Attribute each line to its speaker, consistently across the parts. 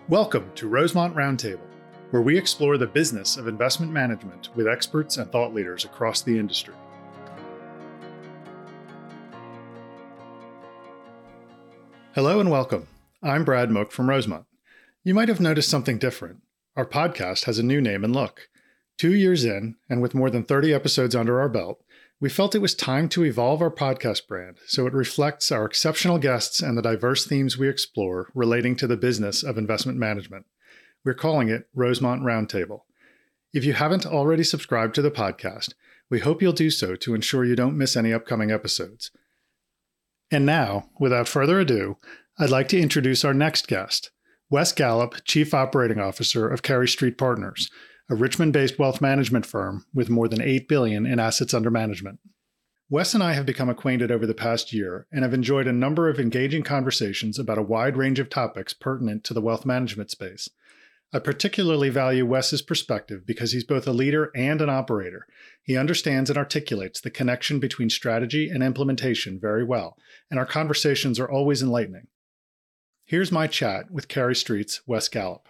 Speaker 1: Welcome to Rosemont Roundtable, where we explore the business of investment management with experts and thought leaders across the industry. Hello and welcome. I'm Brad Mook from Rosemont. You might have noticed something different. Our podcast has a new name and look. 2 years in, and with more than 30 episodes under our belt, we felt it was time to evolve our podcast brand so it reflects our exceptional guests and the diverse themes we explore relating to the business of investment management. We're calling it Rosemont Roundtable. If you haven't already subscribed to the podcast, we hope you'll do so to ensure you don't miss any upcoming episodes. And now, without further ado, I'd like to introduce our next guest, Wes Gallup, Chief Operating Officer of Cary Street Partners, a Richmond-based wealth management firm with more than $8 billion in assets under management. Wes and I have become acquainted over the past year and have enjoyed a number of engaging conversations about a wide range of topics pertinent to the wealth management space. I particularly value Wes's perspective because he's both a leader and an operator. He understands and articulates the connection between strategy and implementation very well, and our conversations are always enlightening. Here's my chat with Cary Street's Wes Gallup.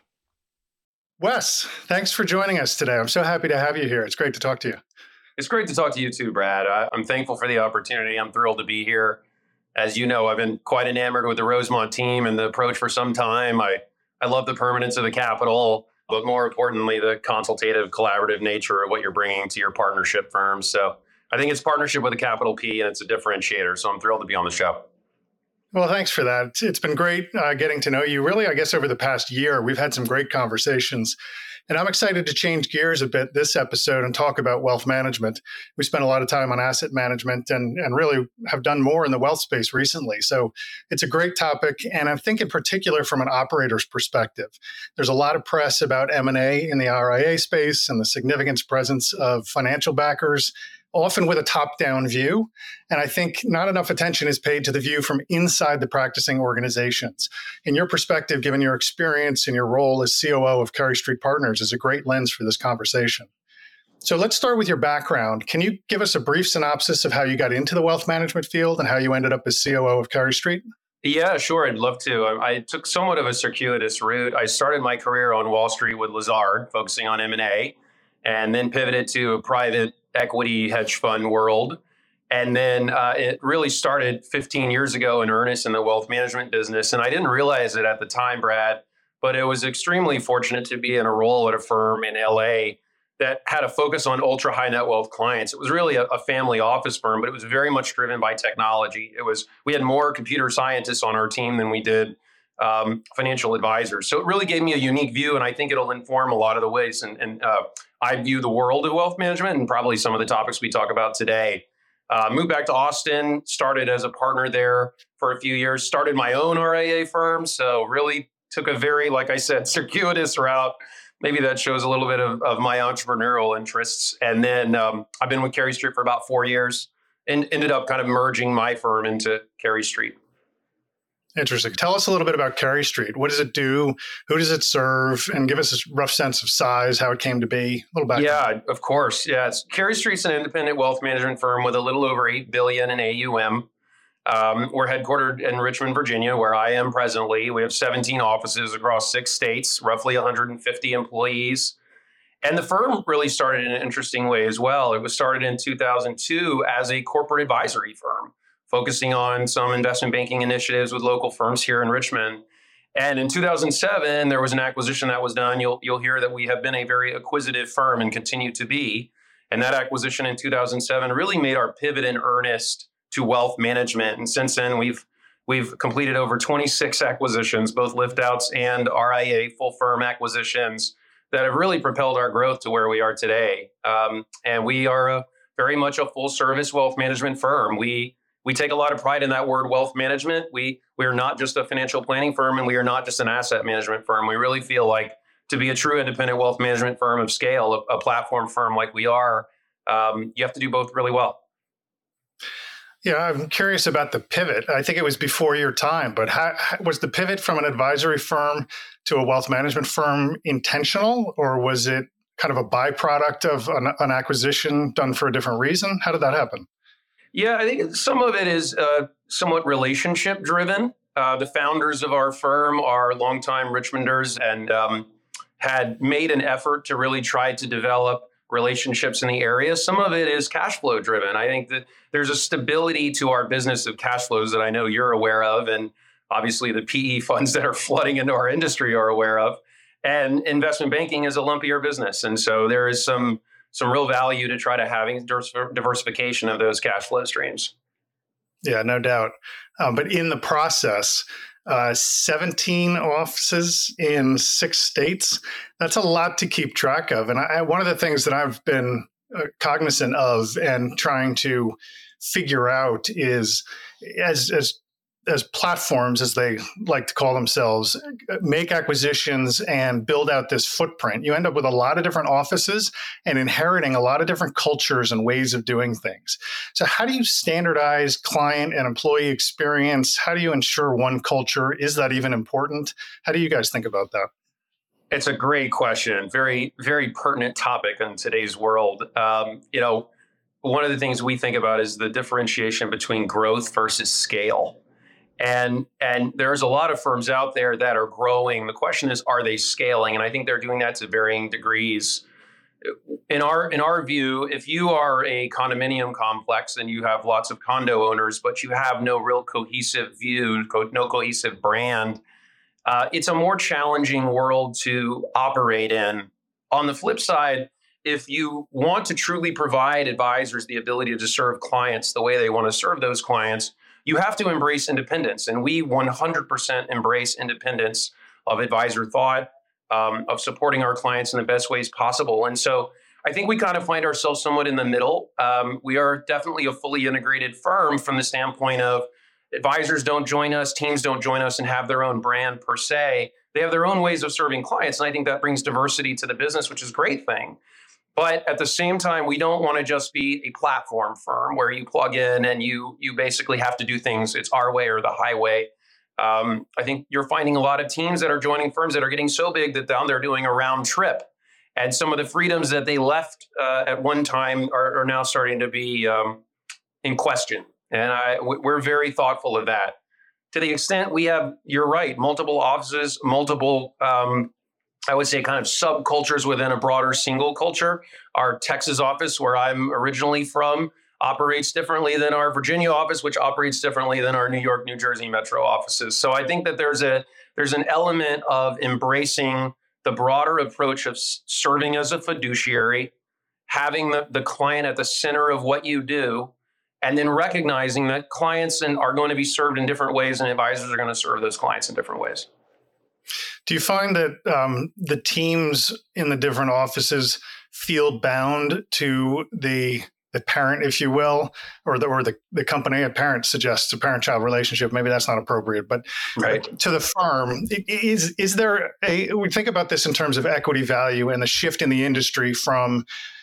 Speaker 1: Wes, thanks for joining us today. I'm so happy to have you here. It's great to talk to you.
Speaker 2: It's great to talk to you too, Brad. I'm thankful for the opportunity. I'm thrilled to be here. As you know, I've been quite enamored with the Rosemont team and the approach for some time. I love the permanence of the capital, but more importantly, the consultative, collaborative nature of what you're bringing to your partnership firms. So I think it's partnership with a capital P, and it's a differentiator. So I'm thrilled to be on the show.
Speaker 1: Well, thanks for that. It's been great getting to know you. Really, I guess over the past year, we've had some great conversations. And I'm excited to change gears a bit this episode and talk about wealth management. We spent a lot of time on asset management and really have done more in the wealth space recently. So it's a great topic. And I think in particular from an operator's perspective, there's a lot of press about M&A in the RIA space and the significant presence of financial backers, often with a top-down view. And I think not enough attention is paid to the view from inside the practicing organizations. In your perspective, given your experience and your role as COO of Cary Street Partners, is a great lens for this conversation. So let's start with your background. Can you give us a brief synopsis of how you got into the wealth management field and how you ended up as COO of Cary Street?
Speaker 2: Yeah, sure. I'd love to. I took somewhat of a circuitous route. I started my career on Wall Street with Lazard, focusing on M&A, and then pivoted to a private equity hedge fund world. And then it really started 15 years ago in earnest in the wealth management business. And I didn't realize it at the time, Brad, but it was extremely fortunate to be in a role at a firm in LA that had a focus on ultra high net wealth clients. It was really a family office firm, but it was very much driven by technology. We had more computer scientists on our team than we did financial advisors. So it really gave me a unique view, and I think it'll inform a lot of the ways and I view the world of wealth management and probably some of the topics we talk about today. Moved back to Austin, started as a partner there for a few years, started my own RIA firm. So really took a very, like I said, circuitous route. Maybe that shows a little bit of my entrepreneurial interests. And then I've been with Cary Street for about 4 years and ended up kind of merging my firm into Cary Street.
Speaker 1: Interesting. Tell us a little bit about Cary Street. What does it do? Who does it serve? And give us a rough sense of size, how it came to be. A little background.
Speaker 2: Yeah, of course. Yeah, Cary Street's an independent wealth management firm with a little over $8 billion in AUM. We're headquartered in Richmond, Virginia, where I am presently. We have 17 offices across 6 states, roughly 150 employees. And the firm really started in an interesting way as well. It was started in 2002 as a corporate advisory firm, focusing on some investment banking initiatives with local firms here in Richmond. And in 2007, there was an acquisition that was done. You'll hear that we have been a very acquisitive firm and continue to be. And that acquisition in 2007 really made our pivot in earnest to wealth management. And since then, we've completed over 26 acquisitions, both lift outs and RIA full firm acquisitions that have really propelled our growth to where we are today. And we are very much a full service wealth management firm. We take a lot of pride in that word wealth management. We are not just a financial planning firm, and we are not just an asset management firm. We really feel like to be a true independent wealth management firm of scale, a platform firm like we are, you have to do both really well.
Speaker 1: Yeah, I'm curious about the pivot. I think it was before your time, but how was the pivot from an advisory firm to a wealth management firm intentional, or was it kind of a byproduct of an acquisition done for a different reason? How did that happen?
Speaker 2: Yeah, I think some of it is somewhat relationship driven. The founders of our firm are longtime Richmonders and had made an effort to really try to develop relationships in the area. Some of it is cash flow driven. I think that there's a stability to our business of cash flows that I know you're aware of, and obviously the PE funds that are flooding into our industry are aware of. And investment banking is a lumpier business, and so there is some real value to try to having diversification of those cash flow streams.
Speaker 1: Yeah, no doubt. But in the process, 17 offices in 6 states, that's a lot to keep track of. And one of the things that I've been cognizant of and trying to figure out is as platforms, as they like to call themselves, make acquisitions and build out this footprint, you end up with a lot of different offices and inheriting a lot of different cultures and ways of doing things. So how do you standardize client and employee experience? How do you ensure one culture? Is that even important? How do you guys think about that?
Speaker 2: It's a great question. Very, very pertinent topic in today's world. One of the things we think about is the differentiation between growth versus scale. And there's a lot of firms out there that are growing. The question is, are they scaling? And I think they're doing that to varying degrees. In our view, if you are a condominium complex and you have lots of condo owners, but you have no real cohesive view, no cohesive brand, it's a more challenging world to operate in. On the flip side, if you want to truly provide advisors the ability to serve clients the way they want to serve those clients, you have to embrace independence. And we 100% embrace independence of advisor thought, of supporting our clients in the best ways possible. And so I think we kind of find ourselves somewhat in the middle. We are definitely a fully integrated firm from the standpoint of advisors don't join us, teams don't join us and have their own brand per se. They have their own ways of serving clients. And I think that brings diversity to the business, which is a great thing. But at the same time, we don't want to just be a platform firm where you plug in and you basically have to do things. It's our way or the highway. I think you're finding a lot of teams that are joining firms that are getting so big that now they're doing a round trip. And some of the freedoms that they left at one time are now starting to be in question. And we're very thoughtful of that. To the extent we have, you're right, multiple offices, multiple I would say kind of subcultures within a broader single culture. Our Texas office, where I'm originally from, operates differently than our Virginia office, which operates differently than our New York, New Jersey metro offices. So I think that there's an element of embracing the broader approach of serving as a fiduciary, having the client at the center of what you do, and then recognizing that clients are going to be served in different ways and advisors are going to serve those clients in different ways.
Speaker 1: Do you find that the teams in the different offices feel bound to the parent, if you will, or the company? A parent suggests a parent-child relationship. Maybe that's not appropriate, but right. To the firm, is there we think about this in terms of equity value and the shift in the industry from,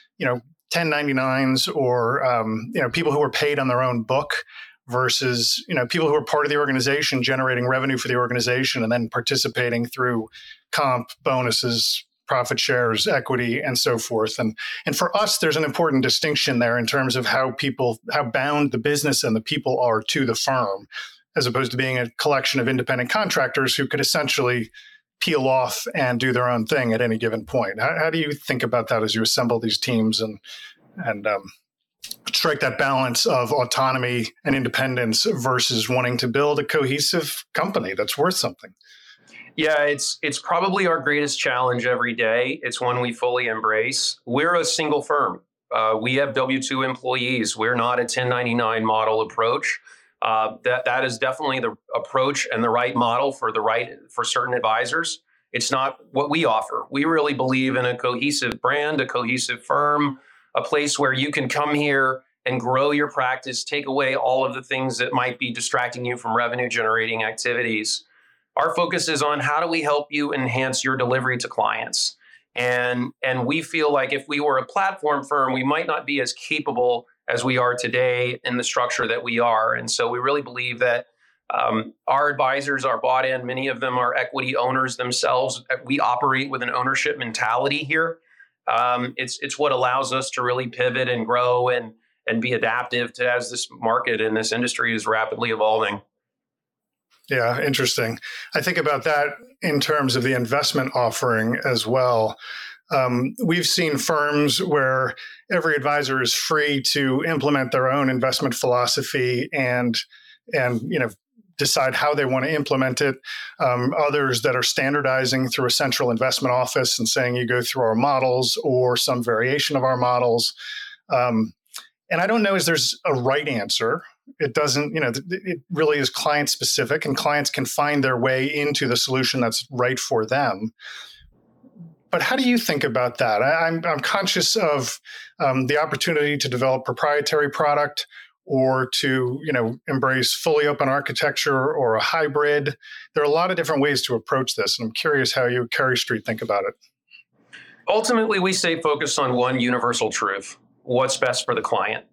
Speaker 1: 1099s or people who are paid on their own book versus people who are part of the organization generating revenue for the organization and then participating through comp, bonuses, profit shares, equity, and so forth. And for us, there's an important distinction there in terms of how bound the business and the people are to the firm, as opposed to being a collection of independent contractors who could essentially peel off and do their own thing at any given point. How do you think about that as you assemble these teams and strike that balance of autonomy and independence versus wanting to build a cohesive company that's worth something?
Speaker 2: Yeah, it's probably our greatest challenge every day. It's one we fully embrace. We're a single firm. We have W-2 employees. We're not a 1099 model approach. That is definitely the approach and the right model for certain advisors. It's not what we offer. We really believe in a cohesive brand, a cohesive firm, a place where you can come here and grow your practice, take away all of the things that might be distracting you from revenue generating activities. Our focus is on how do we help you enhance your delivery to clients. And we feel like if we were a platform firm, we might not be as capable as we are today in the structure that we are. And so we really believe that our advisors are bought in. Many of them are equity owners themselves. We operate with an ownership mentality here. It's what allows us to really pivot and grow and be adaptive to as this market and this industry is rapidly evolving.
Speaker 1: Yeah, interesting. I think about that in terms of the investment offering as well. We've seen firms where every advisor is free to implement their own investment philosophy and decide how they want to implement it. Others that are standardizing through a central investment office and saying you go through our models or some variation of our models. And I don't know if there's a right answer. It doesn't, it really is client specific, and clients can find their way into the solution that's right for them. But how do you think about that? I'm conscious of the opportunity to develop proprietary product or to embrace fully open architecture or a hybrid. There are a lot of different ways to approach this, and I'm curious how you, Carey Street, think about it.
Speaker 2: Ultimately, we stay focused on one universal truth: what's best for the client.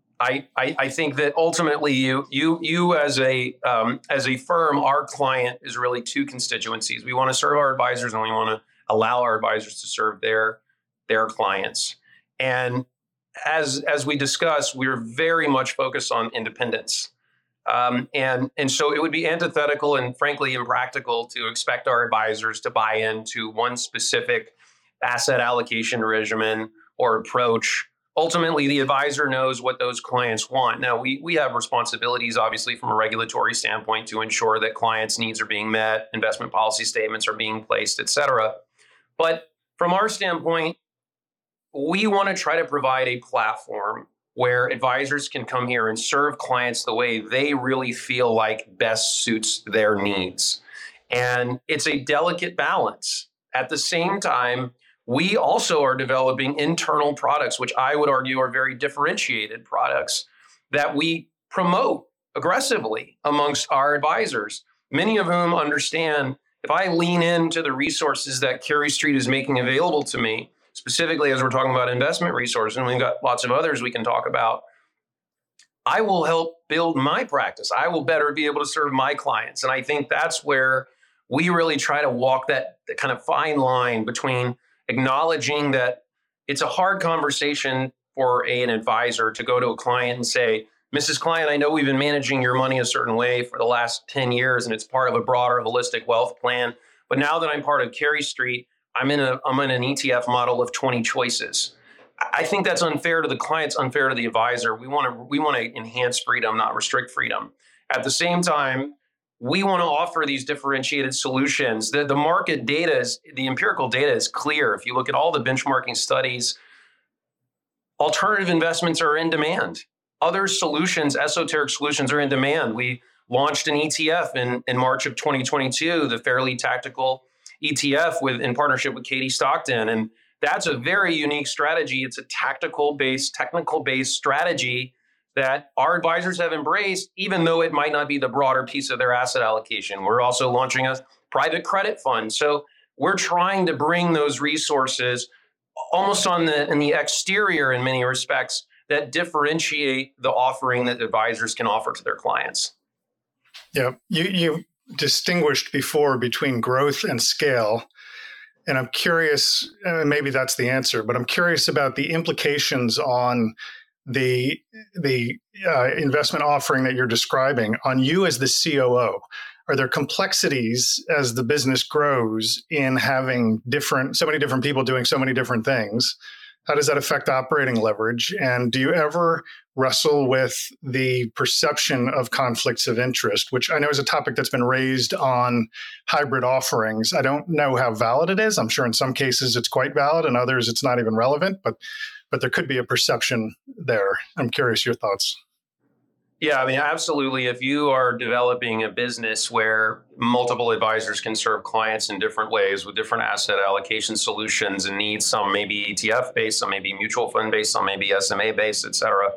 Speaker 2: I think that ultimately you as a firm, our client is really two constituencies. We want to serve our advisors, and we want to allow our advisors to serve their clients. And as we discussed, we're very much focused on independence. And so it would be antithetical and frankly impractical to expect our advisors to buy into one specific asset allocation regimen or approach. Ultimately, the advisor knows what those clients want. Now, we have responsibilities, obviously, from a regulatory standpoint to ensure that clients' needs are being met, investment policy statements are being placed, et cetera. But from our standpoint, we want to try to provide a platform where advisors can come here and serve clients the way they really feel like best suits their needs. And it's a delicate balance. At the same time, we also are developing internal products, which I would argue are very differentiated products that we promote aggressively amongst our advisors, many of whom understand if I lean into the resources that Carey Street is making available to me, specifically as we're talking about investment resources, and we've got lots of others we can talk about, I will help build my practice. I will better be able to serve my clients. And I think that's where we really try to walk that kind of fine line between acknowledging that it's a hard conversation for an advisor to go to a client and say, Mrs. Client, I know we've been managing your money a certain way for the last 10 years, and it's part of a broader holistic wealth plan. But now that I'm part of Carey Street, I'm in an ETF model of 20 choices. I think that's unfair to the clients, unfair to the advisor. We want to enhance freedom, not restrict freedom. At the same time, we want to offer these differentiated solutions. The market data the empirical data is clear. If you look at all the benchmarking studies, alternative investments are in demand. Other solutions, esoteric solutions, are in demand. We launched an ETF in March of 2022, the Fairly Tactical ETF in partnership with Katie Stockton. And that's a very unique strategy. It's a technical-based strategy that our advisors have embraced, even though it might not be the broader piece of their asset allocation. We're also launching a private credit fund. So we're trying to bring those resources almost in the exterior in many respects that differentiate the offering that advisors can offer to their clients.
Speaker 1: Yeah, you distinguished before between growth and scale. And I'm curious, maybe that's the answer, but I'm curious about the implications on the investment offering that you're describing on you as the COO. Are there complexities as the business grows in having so many different people doing so many different things? How does that affect operating leverage? And do you ever wrestle with the perception of conflicts of interest, which I know is a topic that's been raised on hybrid offerings? I don't know how valid it is. I'm sure in some cases it's quite valid, and others it's not even relevant, but there could be a perception there. I'm curious your thoughts.
Speaker 2: Yeah, I mean, absolutely. If you are developing a business where multiple advisors can serve clients in different ways with different asset allocation solutions and needs, some may be ETF based, some may be mutual fund based, some may be SMA based, et cetera,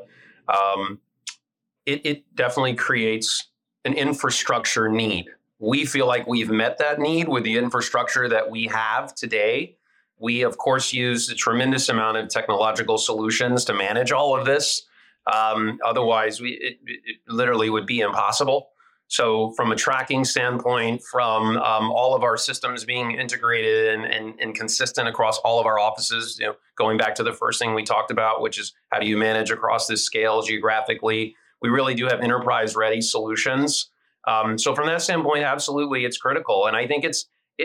Speaker 2: it definitely creates an infrastructure need. We feel like we've met that need with the infrastructure that we have today. We, of course, use a tremendous amount of technological solutions to manage all of this. Otherwise, it literally would be impossible. So from a tracking standpoint, from all of our systems being integrated and consistent across all of our offices, going back to the first thing we talked about, which is how do you manage across this scale geographically? We really do have enterprise-ready solutions So from that standpoint, absolutely, it's critical. And I think it's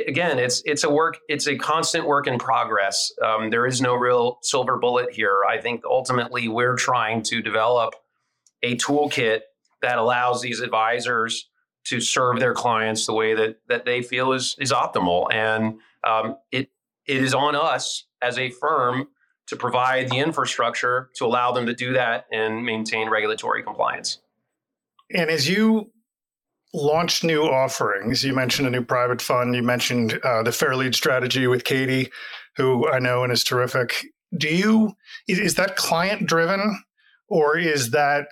Speaker 2: a constant work in progress. There is no real silver bullet here. I think ultimately we're trying to develop a toolkit that allows these advisors to serve their clients the way that they feel is optimal. And it is on us as a firm to provide the infrastructure to allow them to do that and maintain regulatory compliance.
Speaker 1: And as you launch new offerings, you mentioned a new private fund, you mentioned the Fair Lead strategy with Katie, who I know and is terrific. Is that client driven, or is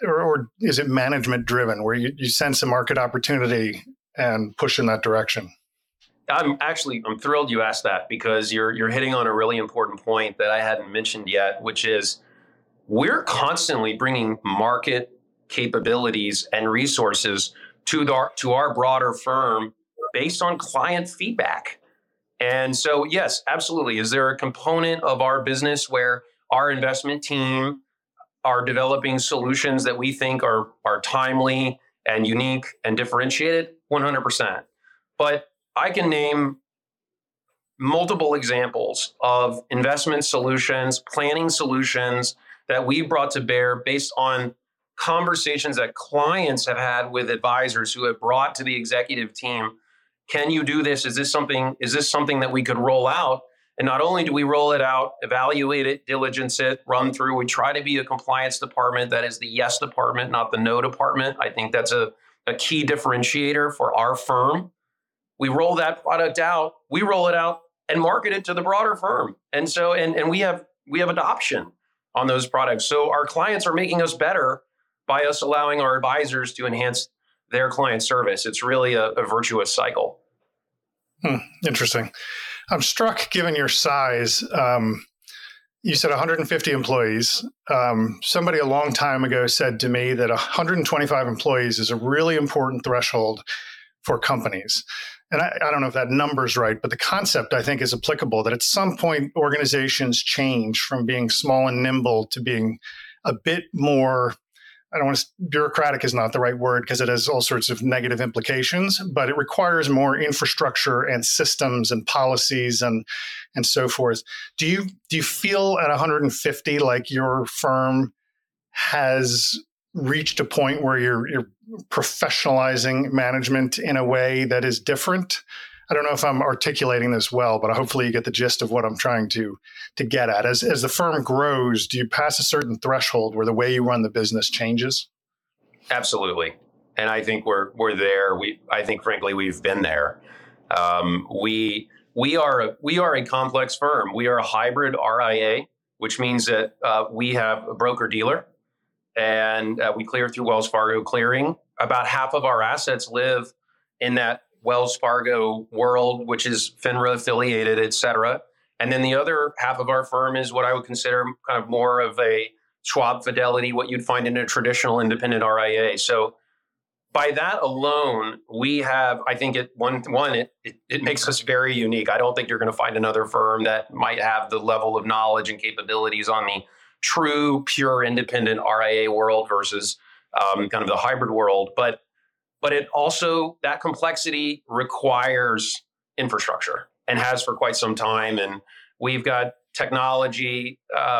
Speaker 1: it management driven, where you sense a market opportunity and push in that direction?
Speaker 2: I'm thrilled you asked that, because you're hitting on a really important point that I hadn't mentioned yet, which is we're constantly bringing market capabilities and resources to our broader firm based on client feedback. And so, yes, absolutely. Is there a component of our business where our investment team are developing solutions that we think are timely and unique and differentiated? 100%. But I can name multiple examples of investment solutions, planning solutions that we brought to bear based on conversations that clients have had with advisors who have brought to the executive team. Can you do this? Is this something that we could roll out? And not only do we roll it out, evaluate it, diligence it, run through, we try to be a compliance department that is the yes department, not the no department. I think that's a key differentiator for our firm. We roll that product out, we roll it out and market it to the broader firm. And so, and we have adoption on those products. So our clients are making us better by us allowing our advisors to enhance their client service. It's really a virtuous cycle.
Speaker 1: Interesting. I'm struck, given your size. You said 150 employees. Somebody a long time ago said to me that 125 employees is a really important threshold for companies. And I don't know if that number's right, but the concept, I think, is applicable, that at some point organizations change from being small and nimble to being a bit more, bureaucratic is not the right word because it has all sorts of negative implications, but it requires more infrastructure and systems and policies and so forth. Do you feel at 150 like your firm has reached a point where you're professionalizing management in a way that is different? I don't know if I'm articulating this well, but hopefully you get the gist of what I'm trying to get at. As the firm grows, do you pass a certain threshold where the way you run the business changes?
Speaker 2: Absolutely. And I think we're there. I think, frankly, we've been there. We are a complex firm. We are a hybrid RIA, which means that we have a broker dealer and we clear through Wells Fargo Clearing. About half of our assets live in that Wells Fargo world, which is FINRA affiliated, et cetera. And then the other half of our firm is what I would consider kind of more of a Schwab Fidelity, what you'd find in a traditional independent RIA. So by that alone, we have, I think it makes us very unique. I don't think you're going to find another firm that might have the level of knowledge and capabilities on the true, pure independent RIA world versus kind of the hybrid world. But it also, that complexity requires infrastructure and has for quite some time. And we've got technology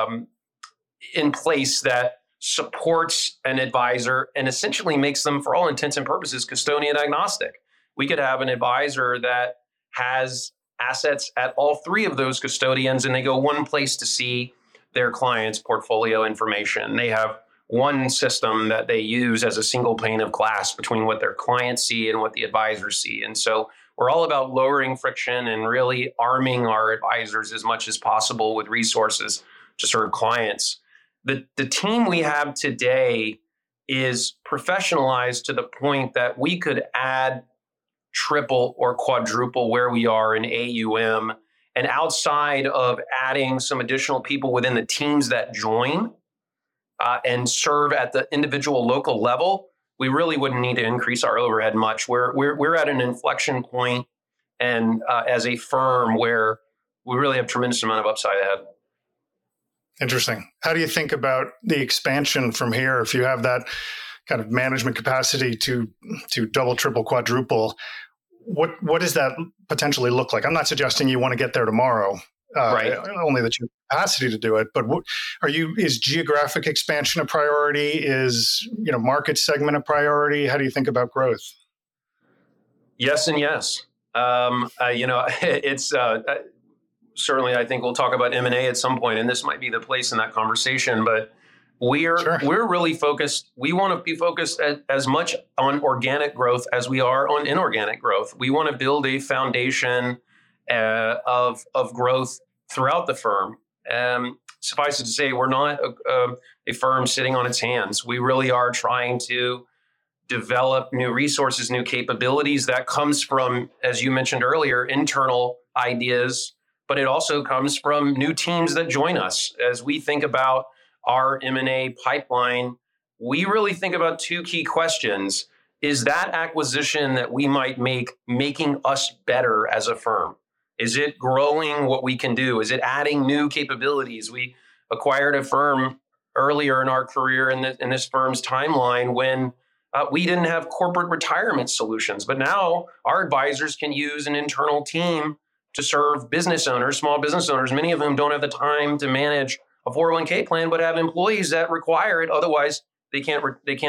Speaker 2: in place that supports an advisor and essentially makes them, for all intents and purposes, custodian agnostic. We could have an advisor that has assets at all three of those custodians, and they go one place to see their client's portfolio information. They have one system that they use as a single pane of glass between what their clients see and what the advisors see. And so we're all about lowering friction and really arming our advisors as much as possible with resources to serve clients. The team we have today is professionalized to the point that we could add triple or quadruple where we are in AUM. And outside of adding some additional people within the teams that join and serve at the individual local level, we really wouldn't need to increase our overhead much. We're at an inflection point, and as a firm where we really have a tremendous amount of upside ahead.
Speaker 1: Interesting. How do you think about the expansion from here? If you have that, kind of management capacity to double, triple, quadruple. What does that potentially look like? I'm not suggesting you want to get there tomorrow,
Speaker 2: right?
Speaker 1: Only that you have capacity to do it. But is geographic expansion a priority? Is market segment a priority? How do you think about growth?
Speaker 2: Yes and yes. It's certainly, I think we'll talk about M&A at some point, and this might be the place in that conversation. But we're really focused. We want to be focused as much on organic growth as we are on inorganic growth. We want to build a foundation of growth throughout the firm. Suffice it to say, we're not a firm sitting on its hands. We really are trying to develop new resources, new capabilities. That comes from, as you mentioned earlier, internal ideas, but it also comes from new teams that join us. As we think about our M&A pipeline, we really think about two key questions. Is that acquisition that we might make making us better as a firm? Is it growing what we can do? Is it adding new capabilities? We acquired a firm earlier in our career in this firm's timeline when we didn't have corporate retirement solutions, but now our advisors can use an internal team to serve business owners, small business owners, many of whom don't have the time to manage a 401k plan, but have employees that require it. Otherwise, they can't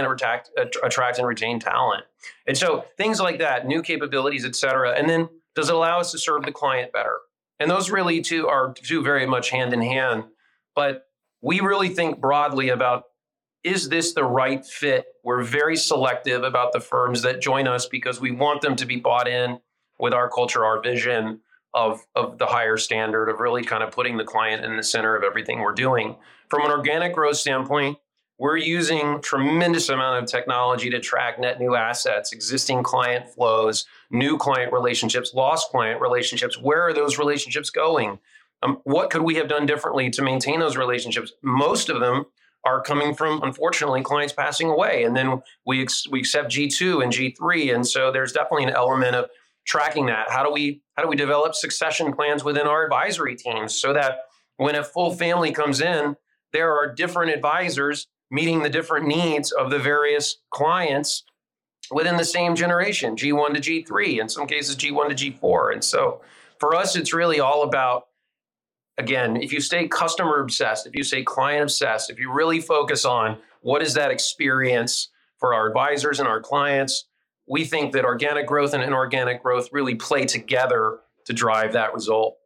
Speaker 2: attract and retain talent. And so things like that, new capabilities, et cetera. And then does it allow us to serve the client better? And those really are very much hand in hand. But we really think broadly about, is this the right fit? We're very selective about the firms that join us because we want them to be bought in with our culture, our vision of the higher standard of really kind of putting the client in the center of everything we're doing. From an organic growth standpoint, we're using tremendous amount of technology to track net new assets, existing client flows, new client relationships, lost client relationships. Where are those relationships going? What could we have done differently to maintain those relationships? Most of them are coming from, unfortunately, clients passing away. And then we accept G2 and G3. And so there's definitely an element of tracking that. How do we develop succession plans within our advisory teams so that when a full family comes in, there are different advisors meeting the different needs of the various clients within the same generation, G1 to G3, in some cases G1 to G4. And so for us, it's really all about, again, if you stay customer obsessed, if you stay client obsessed, if you really focus on what is that experience for our advisors and our clients, we think that organic growth and inorganic growth really play together to drive that result.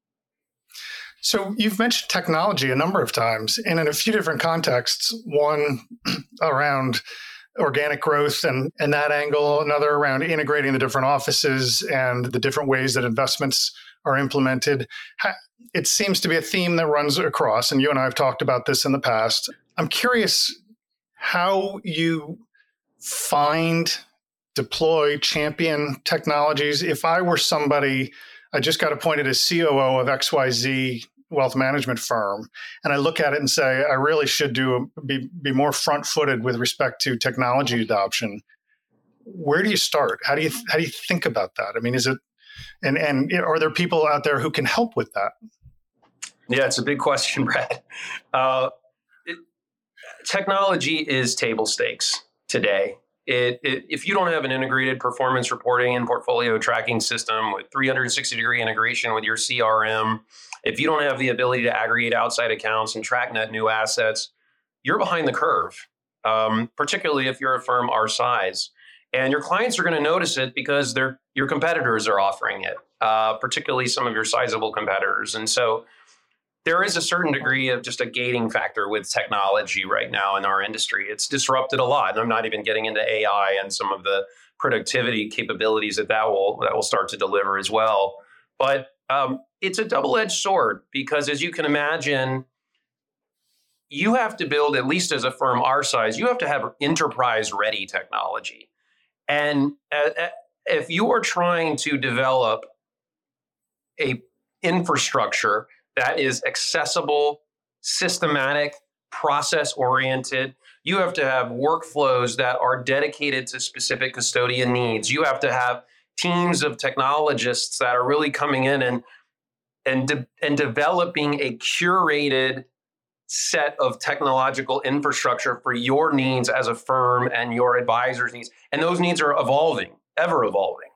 Speaker 1: So you've mentioned technology a number of times and in a few different contexts, one around organic growth and that angle, another around integrating the different offices and the different ways that investments are implemented. It seems to be a theme that runs across, and you and I have talked about this in the past. I'm curious how you deploy, champion technologies. If I were somebody, I just got appointed as COO of XYZ wealth management firm, and I look at it and say, I really should be more front-footed with respect to technology adoption. Where do you start? How do you think about that? I mean, is it, and are there people out there who can help with that?
Speaker 2: Yeah, it's a big question, Brad. Technology is table stakes today. If you don't have an integrated performance reporting and portfolio tracking system with 360-degree integration with your CRM, if you don't have the ability to aggregate outside accounts and track net new assets, you're behind the curve, particularly if you're a firm our size. And your clients are going to notice it because your competitors are offering it, particularly some of your sizable competitors. And so there is a certain degree of just a gating factor with technology right now in our industry. It's disrupted a lot. And I'm not even getting into AI and some of the productivity capabilities that will start to deliver as well. But it's a double-edged sword because, as you can imagine, you have to build, at least as a firm our size, you have to have enterprise-ready technology. And if you are trying to develop a infrastructure that is accessible, systematic, process-oriented, you have to have workflows that are dedicated to specific custodian needs. You have to have teams of technologists that are really coming in and developing a curated set of technological infrastructure for your needs as a firm and your advisors' needs. And those needs are evolving, ever evolving.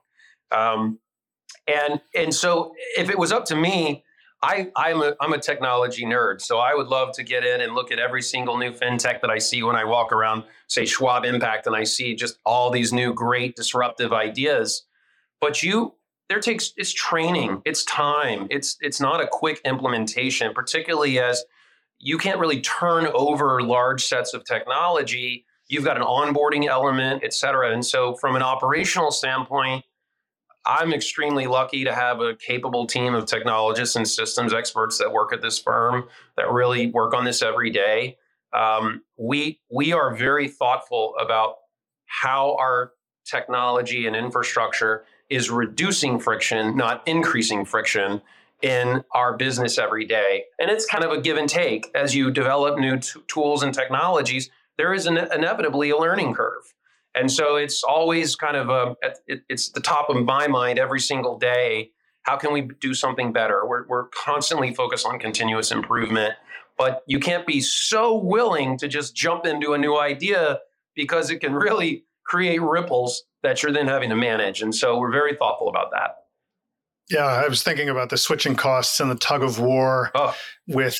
Speaker 2: And so if it was up to me, I'm a technology nerd. So I would love to get in and look at every single new fintech that I see when I walk around, say, Schwab Impact, and I see just all these new great disruptive ideas. But it's training, it's time, it's not a quick implementation, particularly as you can't really turn over large sets of technology. You've got an onboarding element, et cetera. And so from an operational standpoint, I'm extremely lucky to have a capable team of technologists and systems experts that work at this firm that really work on this every day. We are very thoughtful about how our technology and infrastructure is reducing friction, not increasing friction in our business every day. And it's kind of a give and take. As you develop new tools and technologies, there is inevitably a learning curve. And so it's always kind of it's the top of my mind every single day. How can we do something better? We're constantly focused on continuous improvement, but you can't be so willing to just jump into a new idea because it can really create ripples that you're then having to manage. And so we're very thoughtful about that.
Speaker 1: Yeah, I was thinking about the switching costs and the tug of war with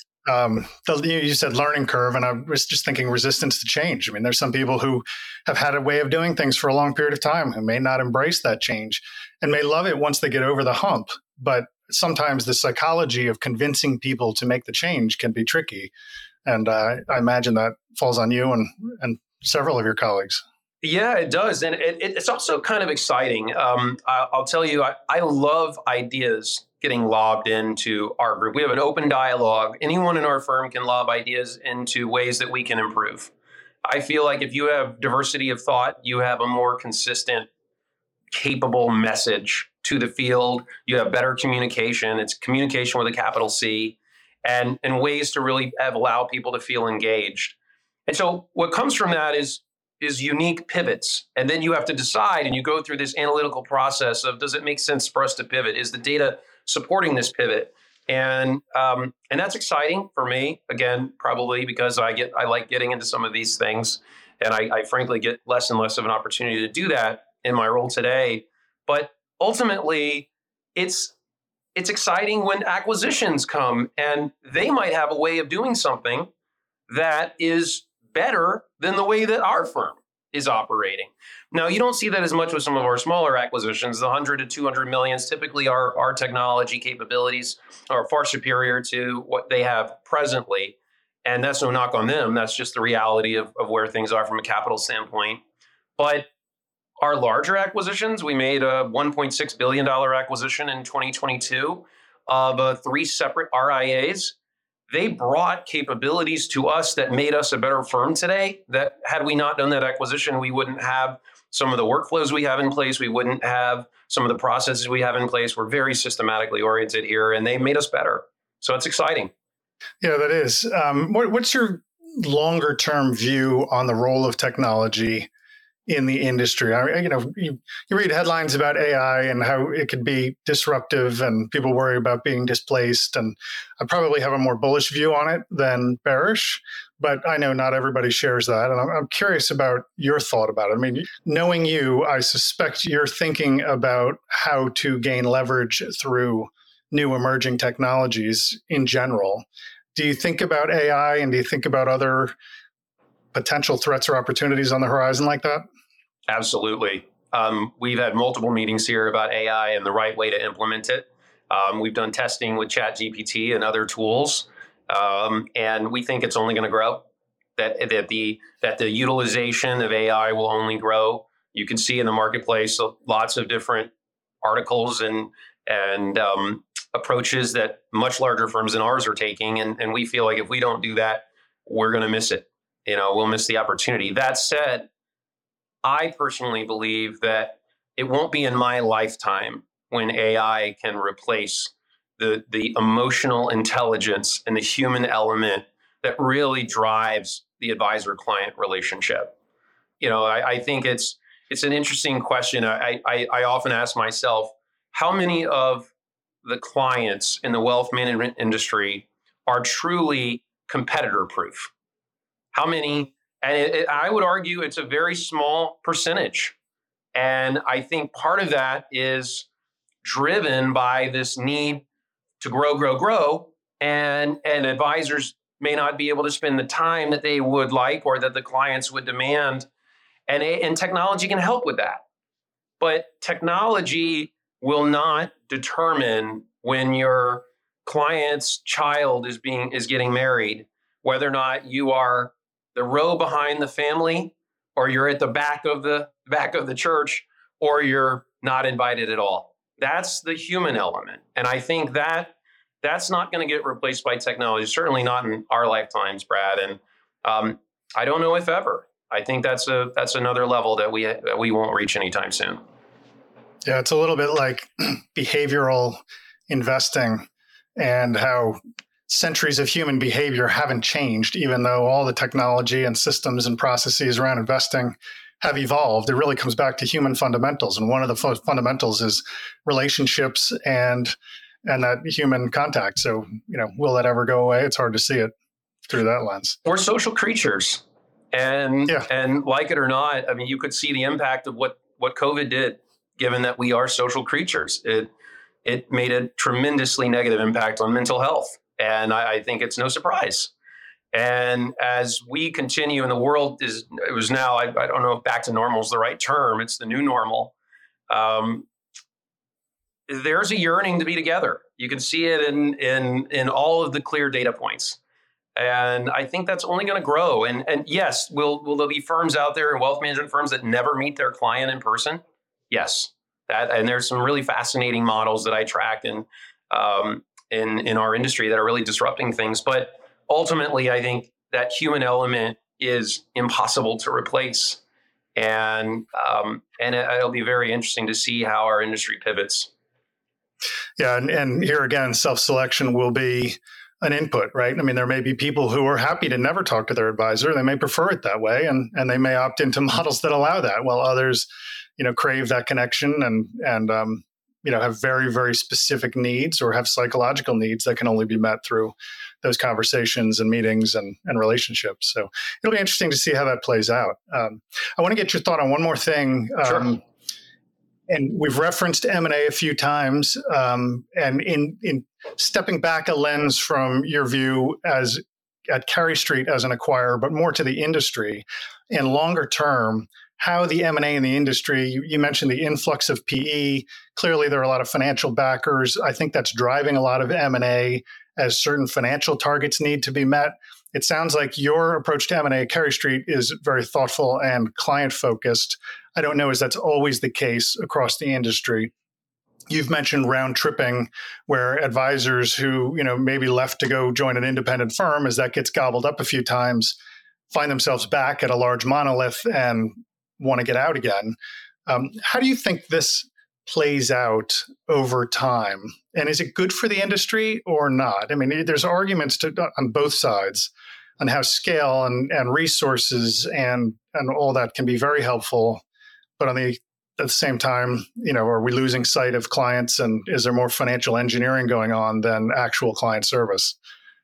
Speaker 1: you said learning curve, and I was just thinking resistance to change. I mean, there's some people who have had a way of doing things for a long period of time who may not embrace that change and may love it once they get over the hump. But sometimes the psychology of convincing people to make the change can be tricky. And I imagine that falls on you and several of your colleagues.
Speaker 2: Yeah, it does. And it's also kind of exciting. I'll tell you, I love ideas getting lobbed into our group. We have an open dialogue. Anyone in our firm can lob ideas into ways that we can improve. I feel like if you have diversity of thought, you have a more consistent, capable message to the field. You have better communication. It's communication with a capital C, and ways to really allow people to feel engaged. And so what comes from that is unique pivots. And then you have to decide, and you go through this analytical process of, does it make sense for us to pivot? Is the data supporting this pivot? And that's exciting for me, again, probably because I like getting into some of these things. And I frankly get less and less of an opportunity to do that in my role today. But ultimately, it's exciting when acquisitions come and they might have a way of doing something that is better than the way that our firm is operating. Now, you don't see that as much with some of our smaller acquisitions. The 100 to 200 millions, typically our technology capabilities are far superior to what they have presently. And that's no knock on them. That's just the reality of where things are from a capital standpoint. But our larger acquisitions, we made a $1.6 billion acquisition in 2022 of 3 separate RIAs. They brought capabilities to us that made us a better firm today, that had we not done that acquisition, we wouldn't have some of the workflows we have in place. We wouldn't have some of the processes we have in place. We're very systematically oriented here, and they made us better. So it's exciting.
Speaker 1: Yeah, that is. What's your longer term view on the role of technology in the industry? You read headlines about AI and how it could be disruptive and people worry about being displaced. And I probably have a more bullish view on it than bearish, but I know not everybody shares that. And I'm curious about your thought about it. I mean, knowing you, I suspect you're thinking about how to gain leverage through new emerging technologies in general. Do you think about AI and do you think about other potential threats or opportunities on the horizon like that?
Speaker 2: Absolutely. We've had multiple meetings here about AI and the right way to implement it. We've done testing with ChatGPT and other tools, and we think it's only going to grow. That the utilization of AI will only grow. You can see in the marketplace lots of different articles and approaches that much larger firms than ours are taking, and we feel like if we don't do that, we're going to miss it. We'll miss the opportunity. That said, I personally believe that it won't be in my lifetime when AI can replace the emotional intelligence and the human element that really drives the advisor-client relationship. I think it's an interesting question. I often ask myself, how many of the clients in the wealth management industry are truly competitor proof? How many? And I would argue it's a very small percentage. And I think part of that is driven by this need to grow, and advisors may not be able to spend the time that they would like or that the clients would demand. And technology can help with that. But technology will not determine when your client's child is getting married, whether or not you are the row behind the family, or you're at the back of the church, or you're not invited at all. That's the human element. And I think that's not going to get replaced by technology, certainly not in our lifetimes, Brad. And I don't know if ever. I think that's another level that we won't reach anytime soon.
Speaker 1: Yeah, it's a little bit like behavioral investing and how centuries of human behavior haven't changed, even though all the technology and systems and processes around investing have evolved. It really comes back to human fundamentals. And one of the fundamentals is relationships and that human contact. So, will that ever go away? It's hard to see it through that lens.
Speaker 2: We're social creatures. And like it or not, I mean, you could see the impact of what COVID did, given that we are social creatures. It made a tremendously negative impact on mental health. And I think it's no surprise. And as we continue, and the world it was now, I don't know if back to normal is the right term, it's the new normal. There's a yearning to be together. You can see it in all of the clear data points. And I think that's only going to grow. And yes, will there be firms out there and wealth management firms that never meet their client in person? Yes. And there's some really fascinating models that I track in our industry that are really disrupting things. But ultimately, I think that human element is impossible to replace. And it'll be very interesting to see how our industry pivots.
Speaker 1: Yeah. And here again, self-selection will be an input, right? I mean, there may be people who are happy to never talk to their advisor. They may prefer it that way, and they may opt into models that allow that, while others, crave that connection and have very, very specific needs or have psychological needs that can only be met through those conversations and meetings and relationships. So it'll be interesting to see how that plays out. I want to get your thought on one more thing.
Speaker 2: Sure.
Speaker 1: And we've referenced M&A a few times, and in stepping back a lens from your view at Carey Street as an acquirer, but more to the industry and longer term, how the M&A in the industry, you mentioned the influx of PE. Clearly, there are a lot of financial backers. I think that's driving a lot of M&A as certain financial targets need to be met. It sounds like your approach to M&A at Carey Street is very thoughtful and client-focused. I don't know if that's always the case across the industry. You've mentioned round tripping, where advisors who maybe left to go join an independent firm, as that gets gobbled up a few times, find themselves back at a large monolith and want to get out again. How do you think this plays out over time? And is it good for the industry or not? I mean, there's arguments on both sides on how scale and resources and all that can be very helpful. But at the same time, are we losing sight of clients, and is there more financial engineering going on than actual client service?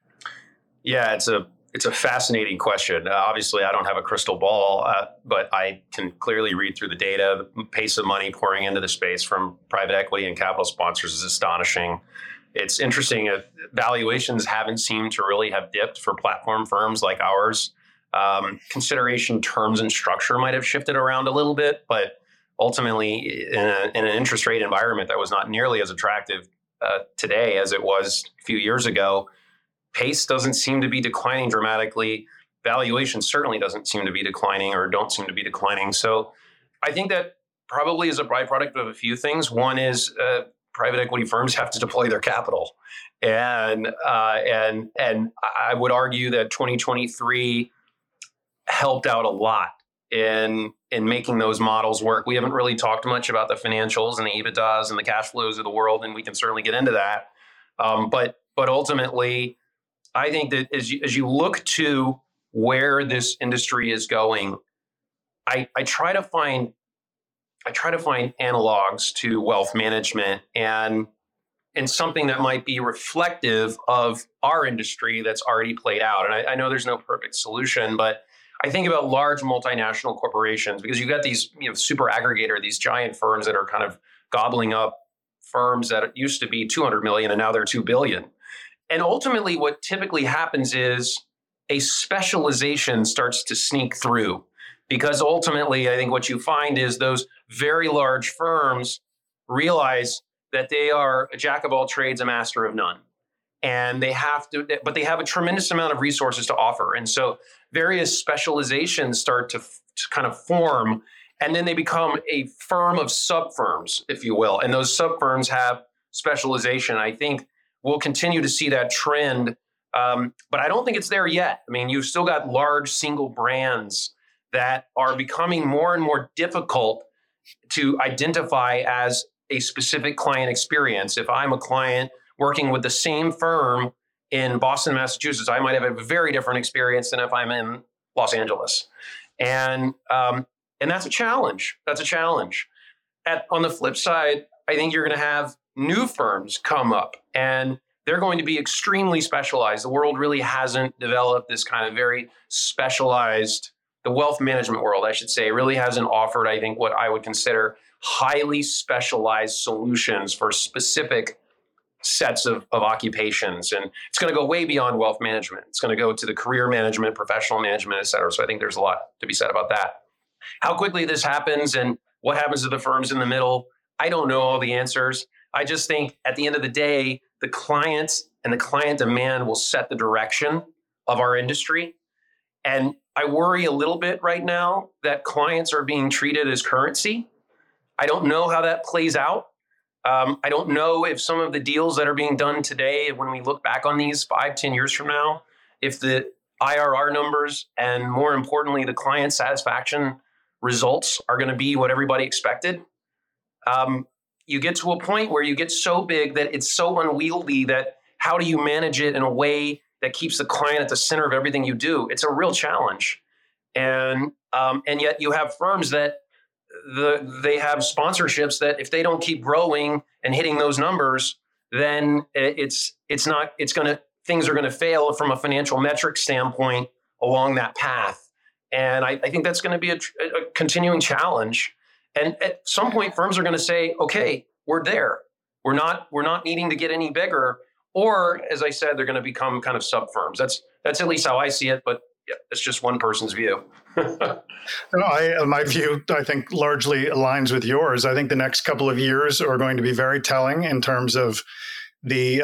Speaker 2: Yeah, it's a fascinating question. Obviously, I don't have a crystal ball, but I can clearly read through the data. The pace of money pouring into the space from private equity and capital sponsors is astonishing. It's interesting. Valuations haven't seemed to really have dipped for platform firms like ours. Consideration terms and structure might have shifted around a little bit, but ultimately, in an interest rate environment that was not nearly as attractive today as it was a few years ago, pace doesn't seem to be declining dramatically. Valuation certainly doesn't seem to be declining, or don't seem to be declining. So I think that probably is a byproduct of a few things. One is private equity firms have to deploy their capital. And I would argue that 2023 helped out a lot in making those models work. We haven't really talked much about the financials and the EBITDAs and the cash flows of the world, and we can certainly get into that. But ultimately, I think that as you look to where this industry is going, I try to find analogs to wealth management, and and something that might be reflective of our industry that's already played out. And I know there's no perfect solution, but I think about large multinational corporations because you've got these, super aggregator, these giant firms that are kind of gobbling up firms that used to be 200 million and now they're 2 billion. And ultimately what typically happens is a specialization starts to sneak through, because ultimately I think what you find is those very large firms realize that they are a jack of all trades, a master of none. And they have to, but they have a tremendous amount of resources to offer. And so various specializations start to kind of form, and then they become a firm of sub firms, if you will. And those sub firms have specialization. I think we'll continue to see that trend, but I don't think it's there yet. I mean, you've still got large single brands that are becoming more and more difficult to identify as a specific client experience. If I'm a client working with the same firm in Boston, Massachusetts, I might have a very different experience than if I'm in Los Angeles. And that's a challenge. That's a challenge. On the flip side, I think you're going to have new firms come up, and they're going to be extremely specialized. The world really hasn't developed this kind of very specialized, the wealth management world, I should say, really hasn't offered, I think, what I would consider highly specialized solutions for specific sets of occupations. And it's going to go way beyond wealth management. It's going to go to the career management, professional management, et cetera. So I think there's a lot to be said about that. How quickly this happens and what happens to the firms in the middle, I don't know all the answers. I just think at the end of the day, the clients and the client demand will set the direction of our industry. And I worry a little bit right now that clients are being treated as currency. I don't know how that plays out. I don't know if some of the deals that are being done today, when we look back on these 5-10 years from now, if the IRR numbers and more importantly, the client satisfaction results are going to be what everybody expected. You get to a point where you get so big that it's so unwieldy that how do you manage it in a way that keeps the client at the center of everything you do? It's a real challenge. And yet you have firms that they have sponsorships that if they don't keep growing and hitting those numbers, then things are going to fail from a financial metric standpoint along that path. And I think that's going to be a continuing challenge. And at some point, firms are going to say, okay, we're there. We're not needing to get any bigger. Or, as I said, they're going to become kind of sub firms. That's at least how I see it. But yeah, it's just one person's view.
Speaker 1: My view, I think, largely aligns with yours. I think the next couple of years are going to be very telling in terms of the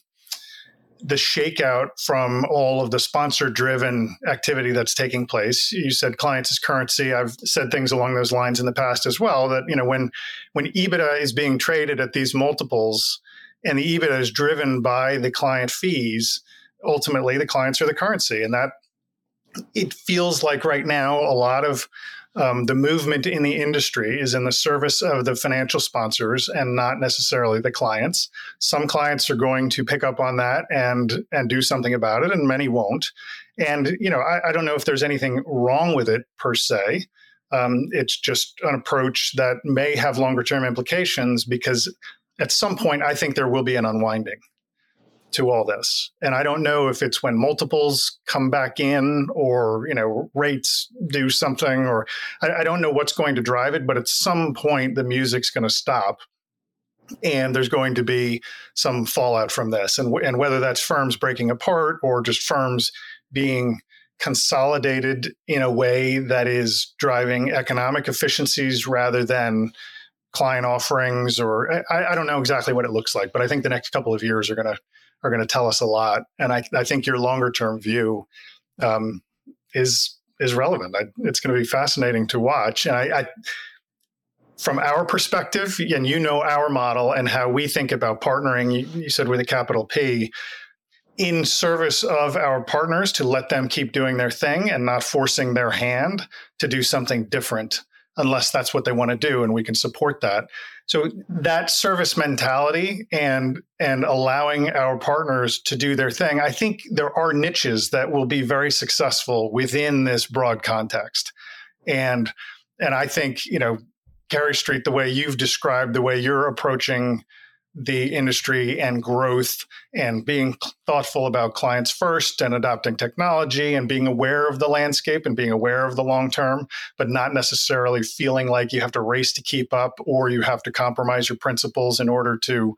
Speaker 1: shakeout from all of the sponsor-driven activity that's taking place. You said clients as currency. I've said things along those lines in the past as well, that when EBITDA is being traded at these multiples and the EBITDA is driven by the client fees, ultimately the clients are the currency. And that it feels like right now a lot of the movement in the industry is in the service of the financial sponsors and not necessarily the clients. Some clients are going to pick up on that and do something about it, and many won't. And I don't know if there's anything wrong with it per se. It's just an approach that may have longer term implications, because at some point I think there will be an unwinding to all this. And I don't know if it's when multiples come back in or, rates do something, or I don't know what's going to drive it, but at some point the music's going to stop and there's going to be some fallout from this. And whether that's firms breaking apart or just firms being consolidated in a way that is driving economic efficiencies rather than client offerings, or I don't know exactly what it looks like, but I think the next couple of years are going to tell us a lot. And I think your longer term view is relevant. It's going to be fascinating to watch. And I from our perspective, and our model and how we think about partnering, you said with a capital P, in service of our partners, to let them keep doing their thing and not forcing their hand to do something different unless that's what they want to do, and we can support that. So that service mentality and allowing our partners to do their thing, I think there are niches that will be very successful within this broad context. And I think, Carey Street, the way you've described the way you're approaching the industry and growth and being thoughtful about clients first and adopting technology and being aware of the landscape and being aware of the long term, but not necessarily feeling like you have to race to keep up or you have to compromise your principles in order to,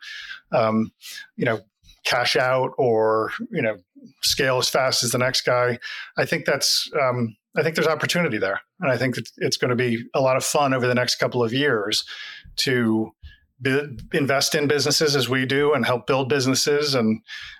Speaker 1: cash out or, scale as fast as the next guy. I think I think there's opportunity there. And I think that it's going to be a lot of fun over the next couple of years to invest in businesses as we do and help build businesses and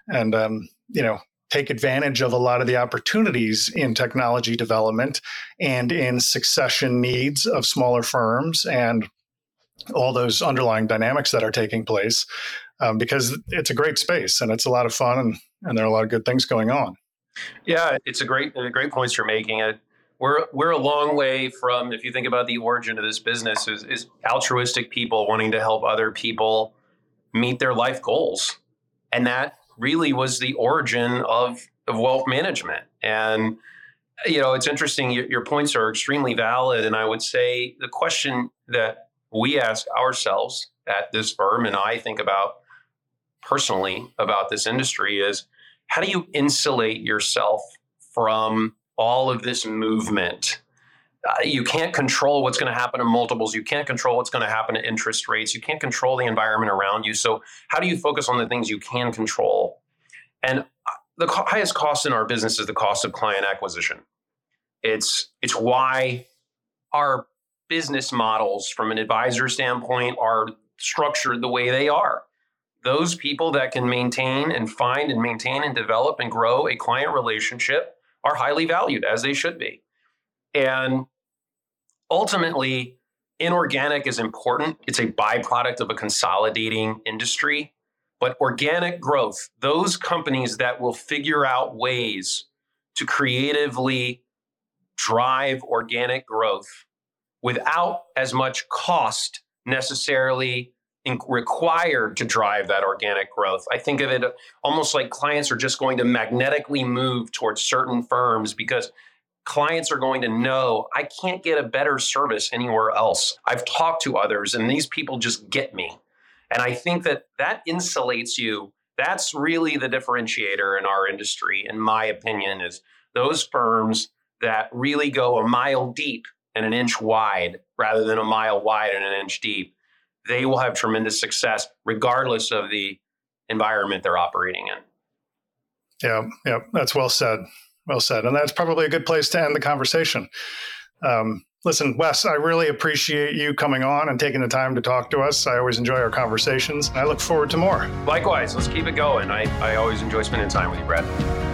Speaker 1: take advantage of a lot of the opportunities in technology development and in succession needs of smaller firms and all those underlying dynamics that are taking place because it's a great space and it's a lot of fun and there are a lot of good things going on.
Speaker 2: Yeah, it's a great points you're making. We're a long way from, if you think about the origin of this business, is altruistic people wanting to help other people meet their life goals. And that really was the origin of wealth management. And, it's interesting. Your points are extremely valid. And I would say the question that we ask ourselves at this firm, and I think about personally about this industry, is how do you insulate yourself from all of this movement? You can't control what's going to happen in multiples. You can't control what's going to happen to interest rates. You can't control the environment around you. So how do you focus on the things you can control? And the highest cost in our business is the cost of client acquisition. It's why our business models from an advisor standpoint are structured the way they are. Those people that can maintain and find and maintain and develop and grow a client relationship are highly valued, as they should be. And ultimately, inorganic is important. It's a byproduct of a consolidating industry. But organic growth, those companies that will figure out ways to creatively drive organic growth without as much cost necessarily required to drive that organic growth. I think of it almost like clients are just going to magnetically move towards certain firms because clients are going to know, I can't get a better service anywhere else. I've talked to others and these people just get me. And I think that insulates you. That's really the differentiator in our industry, in my opinion, is those firms that really go a mile deep and an inch wide rather than a mile wide and an inch deep. They will have tremendous success regardless of the environment they're operating in.
Speaker 1: Yeah, that's well said. Well said. And that's probably a good place to end the conversation. Listen, Wes, I really appreciate you coming on and taking the time to talk to us. I always enjoy our conversations. I look forward to more.
Speaker 2: Likewise, let's keep it going. I always enjoy spending time with you, Brad.